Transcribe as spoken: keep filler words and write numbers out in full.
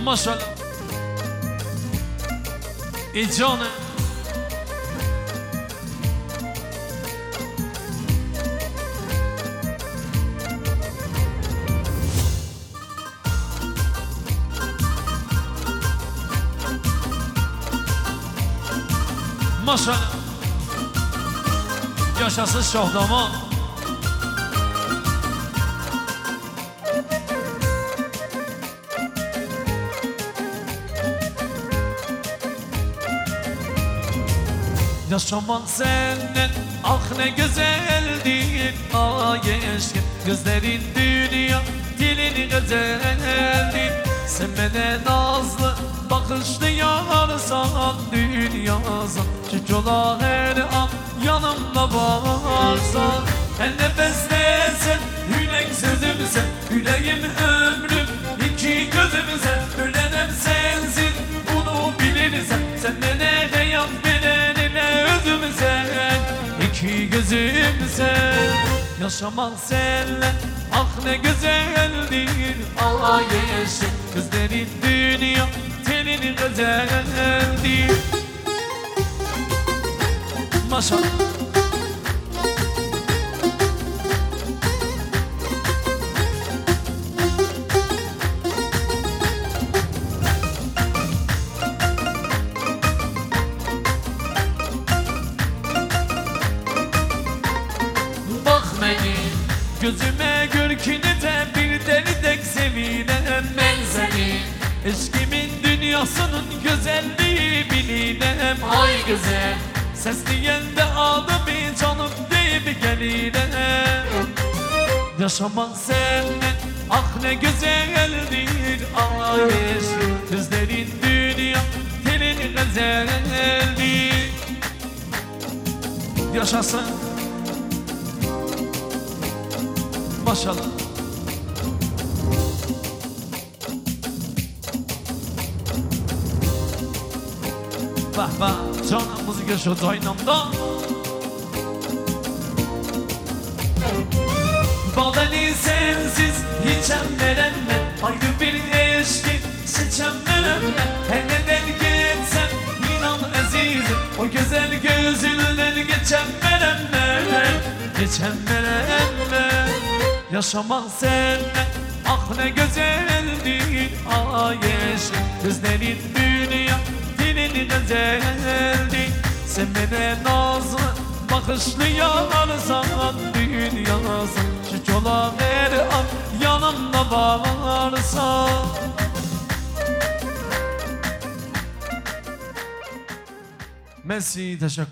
Maşallah. Ey canım. Maşallah. Yaşasın Şahdamar. Yaşamak senden ah ne güzeldir. Ay eşkin gözlerin dünya dilin güzeldir. Sen bana nazlı bakışlı yarsan dünyasın. Çünkü ola her an yanımda varsan. Her nefestesin yürek sözümsen. Yüreğim ömrüm iki gözümsen. Ölenem sensin bunu bilirsen. Sen bana hayat verene özümsen. İki gözümsen. Yaşamak seninle ah ne güzeldir. Allah yeşil gözlerin dünya tenin güzeldir. Maşallah. Bak beni gözüme görkünü de bir deli dek sevinem ben seni. Eşkimin dünyasının güzelliği bilinem ay güzel. Sesleyen de adı bir canım deyip gelinem. Yaşamak seninle ah ne güzeldir. Ay yeşil gözlerin dünya telin güzeldir. Yaşasın. Maşallah. Vah vah canım müzik şu caynamda. Badeni sensiz hiçem veremem. Ayrı bir eşkin seçem veremem. Her neden geçsem inan azizim. O güzel gözünden geçem veremem. Geçem veremem. Yaşamak seninle ah ne güzeldir. Ay yeşil gözlerin dünya dilin güzeldir. Sen bana nazlı bakışlı yarsan dünyasın. Şu çola her an yanımda varsan. Merci, teşekkür